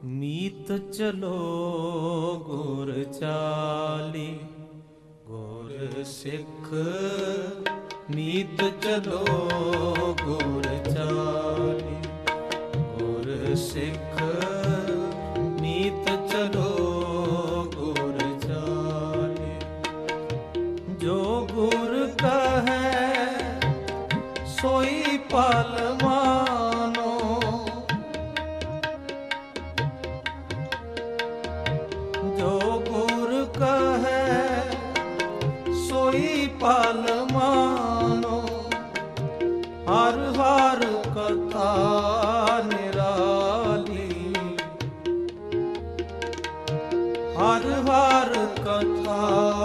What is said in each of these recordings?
मीत चलो गुर चाली, गुर सिख मीत चलो गुर चाली, गुर सिख मीत चलो गुर चाली। जो गुर कहे सोई पल मानो, जो गुर कहे सोई पल मानो। हर हर कथा निराली, हर हर कथा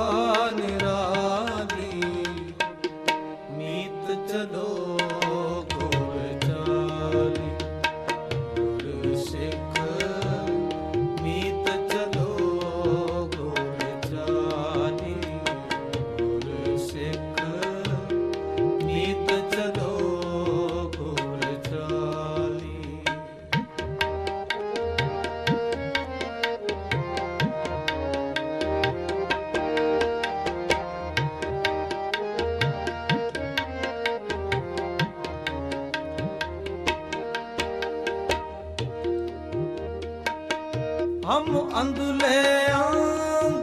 निराली। मीत चलो गुर चाली, गुर सिख मीत चलो गुर चाली, गुर सिख मीत चलो गुर चाली। हम अंधले अंध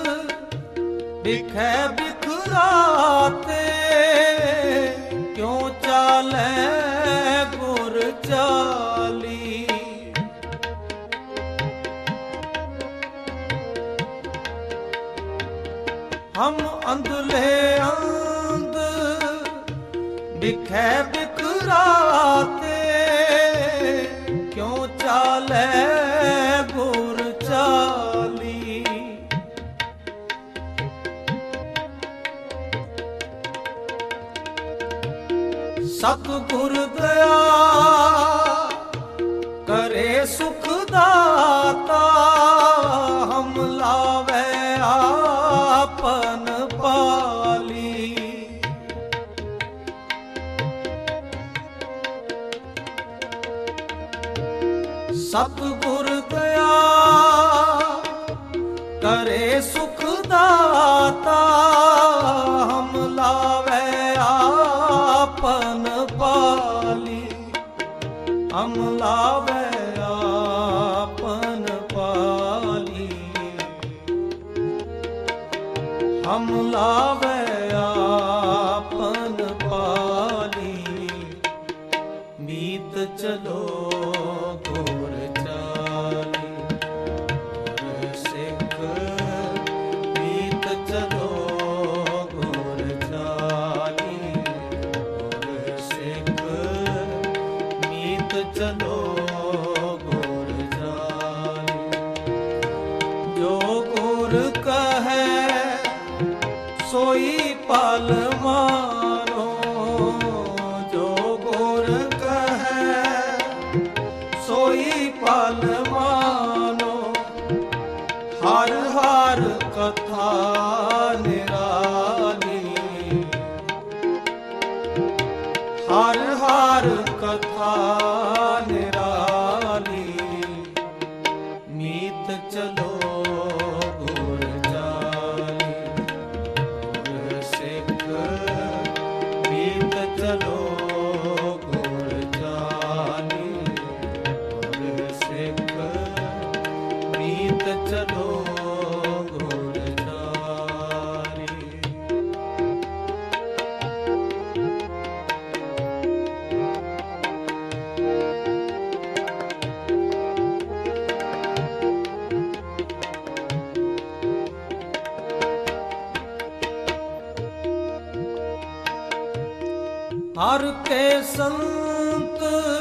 बिखै बिखराते, क्यों चाले गुर चाली। हम अंधले अंध बिखै बिखराते, क्यों चाले गुर चाली। सतगुर दया करे सुख दाता, हम लावे आपन पाली। सतगुर दया करे सुख दाता, हम लावे आपन पाली। हम लावे आपन पाली, हम लावे आपन पाली। मीत चलो गुर चाली, गुर सिख मीत चलो गुर चाली, गुर सिख मीत चलो गुर चाली। जो गुर कहे सोई पल मानो, जो गुर कहे सोई पल मानो। हर हर कथा निराली, हर हर कथा निराली। मीत चलो गुर चाली, गुर सिख मीत चलो गुर चाली, गुर सिख मीत चलो गुर चाली। हर के संत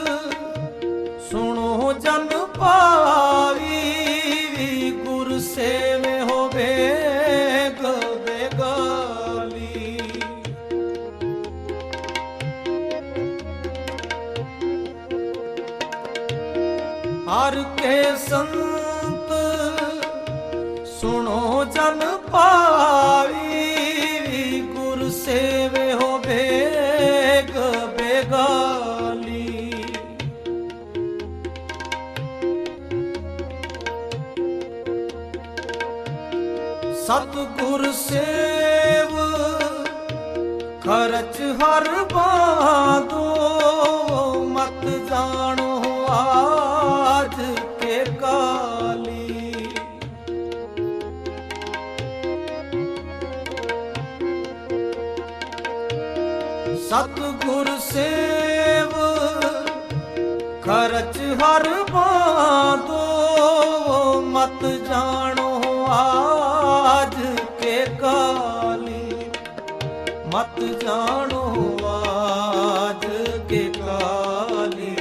सुनो जन पावी, गुर सेवे हो बेग बेगाली। हर के संत सुनो जन पावी, गुर सेवे हो बेग बेगाली। ਸਤਿਗੁਰ ਸੇਵ ਖਰਚ ਹਰ ਬਾਦੋ ਮਤ ਜਾਣੋ ਆਜ ਕੇ ਕਾਲੀ। ਸਤਿਗੁਰ ਸੇਵ ਖਰਚ ਹਰ ਬਾਦੋ ਮਤ ਜਾਣੋ ਆਜ ਕੇ ਕਾਲੀ। ਮਤ ਜਾਣੋ ਆਜ ਕੇ ਕਾਲੀ।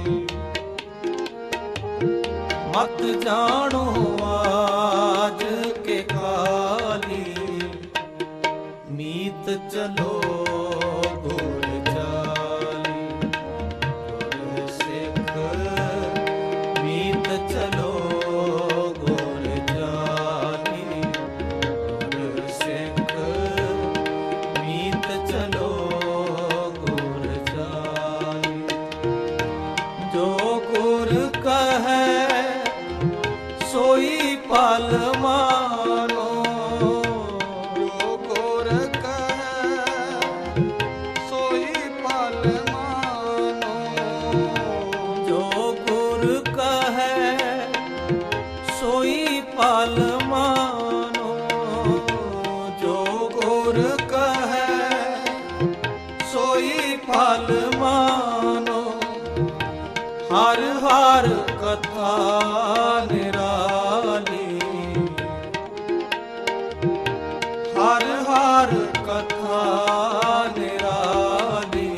ਮਤ ਜਾਣੋ ਆਜ ਕੇ ਕਾਲੀ। ਮੀਤ ਚਲੋ ਗੁਰ ਚਾਲੀ। ਗੁਰ ਸਿੱਖ ਮੀਤ ਚਲੋ ਗੁਰ ਚਾਲੀ। ਗੁਰ ਸਿੱਖ ਮੀਤ ਚਲੋ ਗੁਰ ਚਾਲੀ। ਜੋ ਗੁਰ ਕਹੈ ਸੋਈ ਪਲ ਮਾਨੋ। ਜੋ ਗੁਰ ਕਹੈ ਸੋਈ ਪਲ ਮਾਨੋ। ਜੋ ਗੁਰ ਕਹੈ ਸੋਈ ਪਲ ਮਾਨੋ। ਜੋ ਗੁਰ ਕਹੈ ਸੋਈ ਪਲ ਮਾਨੋ। ਹਰ ਹਰ ਕਥਾ ਨਿਰਾਲੀ। ਹਰ ਹਰ ਕਥਾ ਨਿਰਾਲੀ।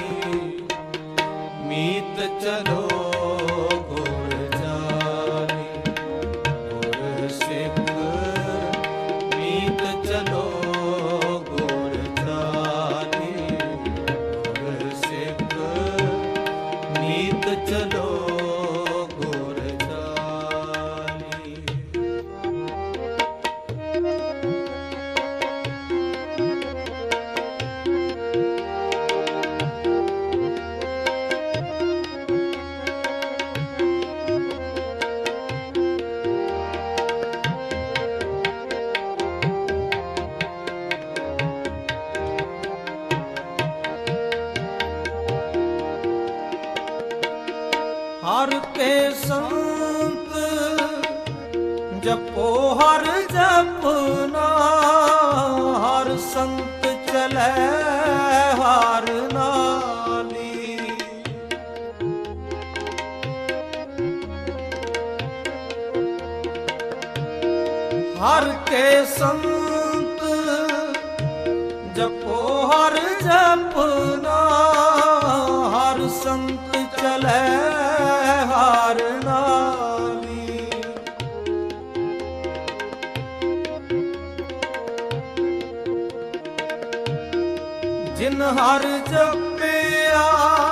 ਮੀਤ ਚਲੋ ਗੁਰ ਚਾਲੀ। ਗੁਰ ਸਿੱਖ ਮੀਤ ਚਲੋ ਗੁਰ ਚਾਲੀ। ਗੁਰ ਸਿੱਖ ਮੀਤ ਚਲੋ ਗੁਰ ਚਾਲੀ। ਹਰ ਕੇ ਸੰਤ ਜਪੋ ਹਰ ਜਪਨਾ। ਹਰ ਸੰਤ ਚਲੈ ਹਰ ਨਾਲੀ। ਹਰ ਕੇ ਸੰਤ ਜਪੋ ਹਰ ਜਪਨਾ। ਹਰ ਸੰਤ ਚਲੈ ਹਰ ਨਾਲੀ। ਜਿਨ ਹਰ ਜਪਿਆ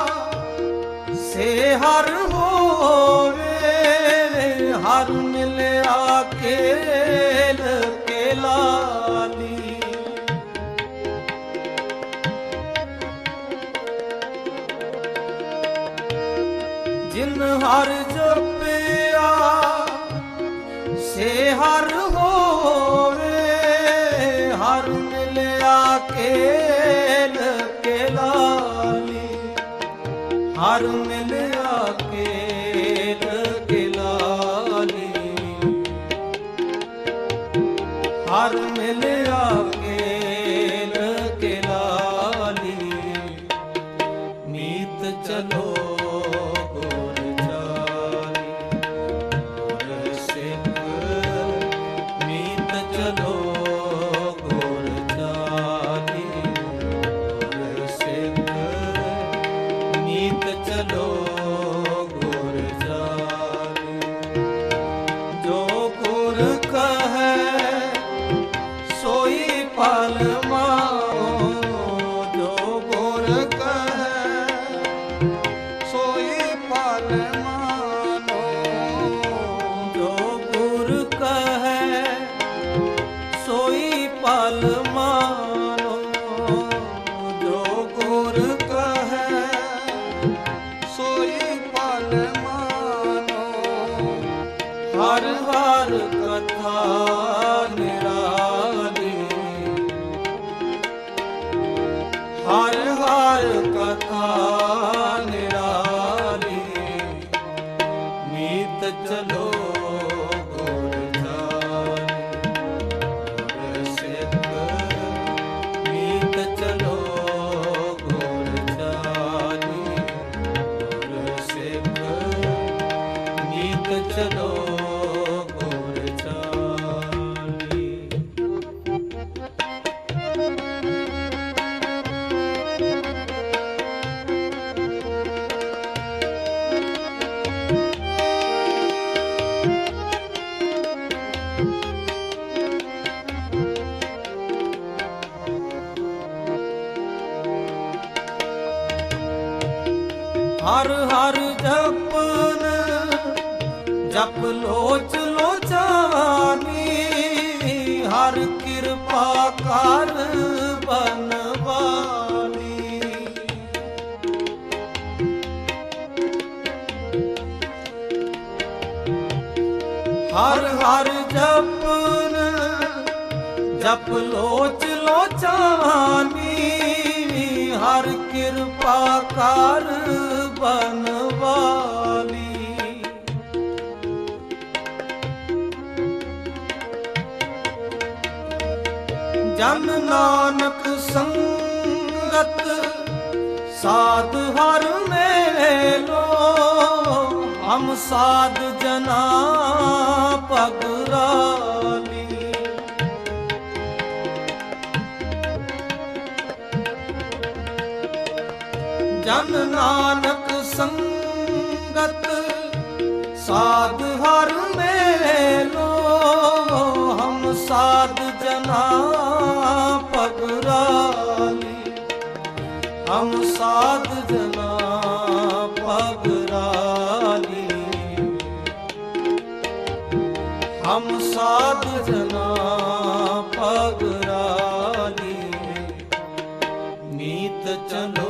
ਸੇ ਹਰ ਹੋਵੇ। ਹਰ ਮਿਲਿਆ ਕੇਲ ਕੇ ਲਾਲੀ। ਜਿਨ ਹਰ ਜਪਿਆ ਸੇ ਹਰ ਹੋਵੇ। ਹਰ ਮਿਲਿਆ ਕੇਲ ਕੇ ਲਾਲੀ। ਹਰ ਮਿਲਿਆ ਕੇਲ ਕੇ ਲਾਲੀ। ਹਰ ਮਿਲਿਆ ਕੇਲ ਕੇ ਲਾਲੀ। ਮੀਤ ਚਲੋ ਗੁਰ ਚਾਲੀ। ਗੁਰ ਸਿੱਖ ਮੀਤ ਚਲੋ ਗੁਰ ਚਾਲੀ। ਗੁਰ ਸਿੱਖ ਮੀਤ ਚਲੋ ਗੁਰ ਚਾਲੀ। ਜੋ ਗੁਰ ਕਹੈ ਸੋਈ ਪਲ ਮਾਨੋ। ਜੋ ਗੁਰ ਕਹੈ ਸੋਈ ਪਲ ਮਾਨੋ। ਜੋ ਗੁਰ ਕਹੈ ਸੋਈ ਪਲ ਮਾਨੋ। ਜੋ ਗੁਰ ਕਹੈ ਸੋਈ ਪਲ ਮਾਨੋ। ਹਰ ਹਰ ਕਥਾ ਨਿਰਾਲੀ। मीत चलो गुर चलो गुर चाली। हर हर जपन जप लोच लोचानी, हर कृपा कर बनवानी। हर हर जपन जप लोच लोचानी, हर कृपा कर बनवाली। जन नानक संगत साध हर मेलो, हम साध जना पगराली। जन नानक संगत साध हर मेलो, हम साध जना पगराली। हम साध जना पगराली। हम साध जना पगराली। मीत चलो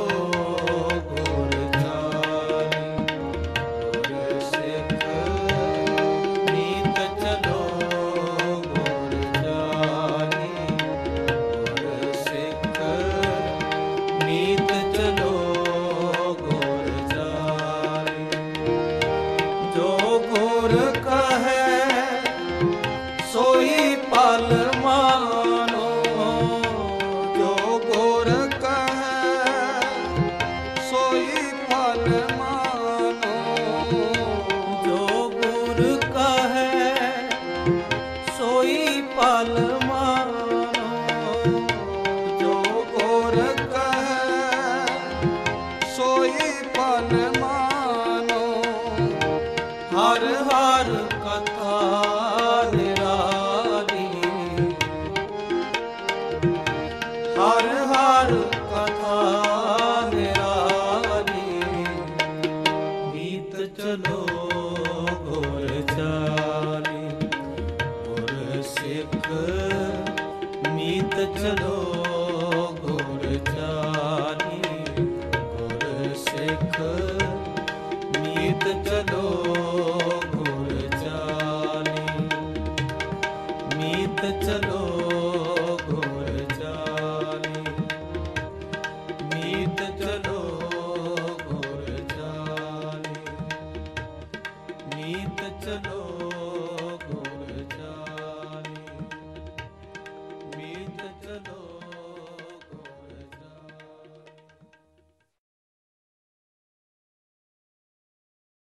पल मानो। जो गुर कहे सोई पल मानो। हर हर कथा निराली। हर हर कथा निराली। मीत चलो गुर चाली। मीत चलो गुर चाली। गुर सिख मीत चलो गुर चाली। मीत चलो गुर चाली। मीत चलो गुर चाली। मीत चलो